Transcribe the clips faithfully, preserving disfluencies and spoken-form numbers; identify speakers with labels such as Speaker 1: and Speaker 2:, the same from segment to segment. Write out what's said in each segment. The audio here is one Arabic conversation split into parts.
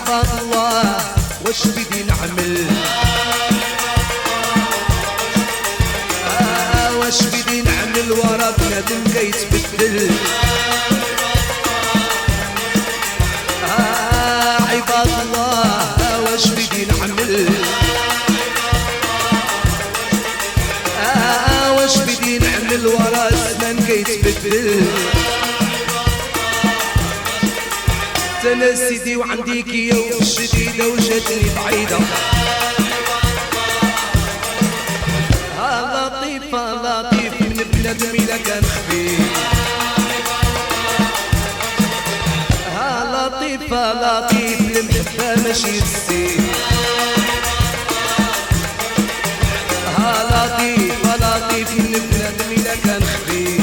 Speaker 1: عباد الله واش بدي نعمل؟ آه واش بدي نعمل ورا بنادم كيتبدل؟ آه عباد الله واش بدي نعمل؟ آه واش بدي نعمل ورا الزمان كيتبدل؟ انا سيدي وعندي كيا شديدة وجاتني بعيدة. ها لطيفة لطيف من بنادم إلا كان خفيف. ها لطيفة لطيف المحبة ماشي السيف. ها لطيفة لطيف من بنادم إلا كان خفيف.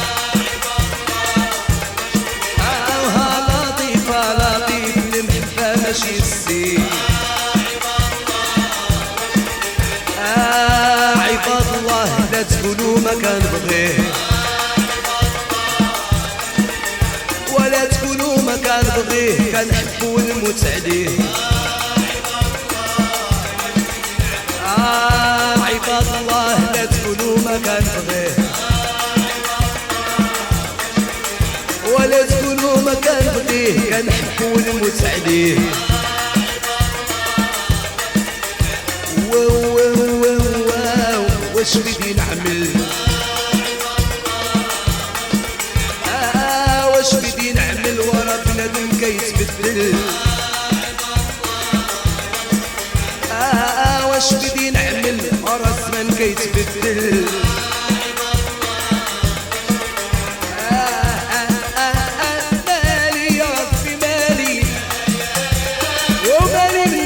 Speaker 1: ماشي السيف. آه عباد الله لا تكونوا مكان بغيه ولا تكونوا مكان بغيه كنحبوا ونموت عليه. آه عباد الله لا تكونوا مكان بغيه ولا تكونوا مكان بغيه كنحبوا ونموت عليه. واو واو واو واو واش بدي نعمل؟ آه واش بدي نعمل ورا بنادم كيتبدل؟ آه واش بدي نعمل ورا الزمان كيتبدل؟ مالي